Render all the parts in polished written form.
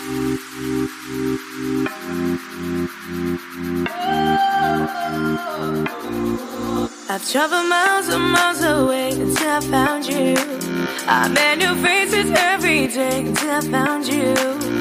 I've traveled miles and miles away until I found you. I met new faces every day until I found you.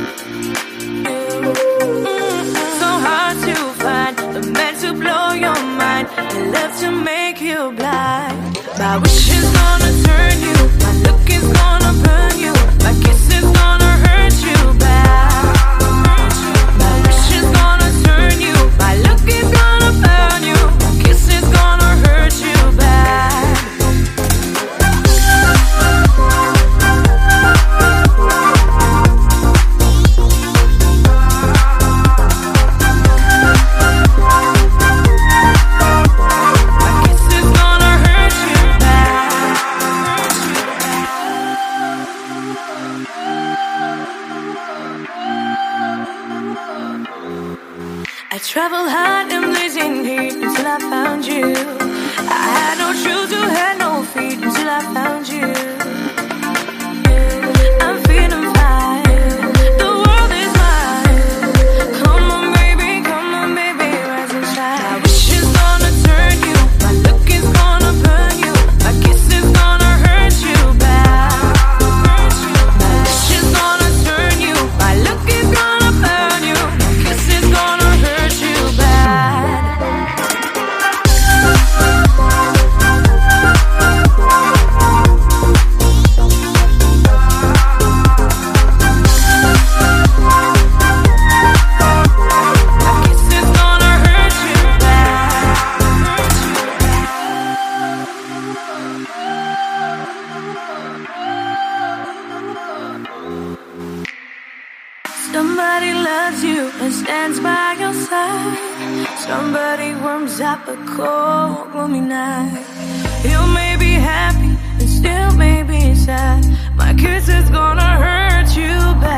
So hard to find, but meant to blow your mind, and love to make you blind. My wish is gonna turn you, my look is gonna burn you, my kiss is gonna hurt you bad. My wish is gonna turn you, my look is gonna burn you, my kiss is gonna hurt you bad. Travel hard and blazing heat until I found you. I had no shoes, you had no feet until I found you. I'm feeling fine, the world is mine. Come on baby, rise and shine. My wish is gonna turn you, my look is gonna burn you, my kiss is gonna hurt you bad. My wish is gonna turn you, my look is gonna burn you, my kiss is gonna hurt you bad. Somebody loves you and stands by your side. Somebody warms up a cold, gloomy night. You may be happy and still may be sad. My kiss is gonna hurt you bad.